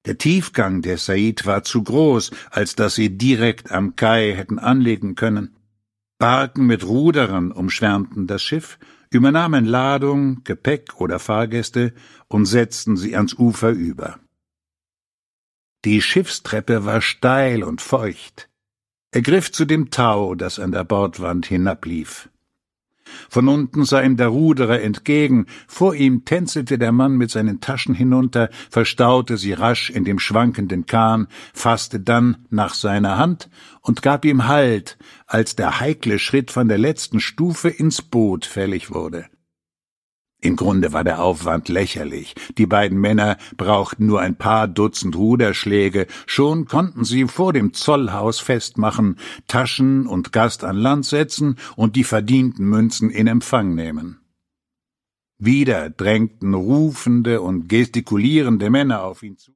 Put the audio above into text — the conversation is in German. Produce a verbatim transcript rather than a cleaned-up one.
Der Tiefgang der Said war zu groß, als dass sie direkt am Kai hätten anlegen können. Barken mit Ruderern umschwärmten das Schiff, übernahmen Ladung, Gepäck oder Fahrgäste und setzten sie ans Ufer über. Die Schiffstreppe war steil und feucht. Er griff zu dem Tau, das an der Bordwand hinablief. Von unten sah ihm der Ruderer entgegen, vor ihm tänzelte der Mann mit seinen Taschen hinunter, verstaute sie rasch in dem schwankenden Kahn, fasste dann nach seiner Hand und gab ihm Halt, als der heikle Schritt von der letzten Stufe ins Boot fällig wurde. Im Grunde war der Aufwand lächerlich. Die beiden Männer brauchten nur ein paar Dutzend Ruderschläge, schon konnten sie vor dem Zollhaus festmachen, Taschen und Gast an Land setzen und die verdienten Münzen in Empfang nehmen. Wieder drängten rufende und gestikulierende Männer auf ihn zu.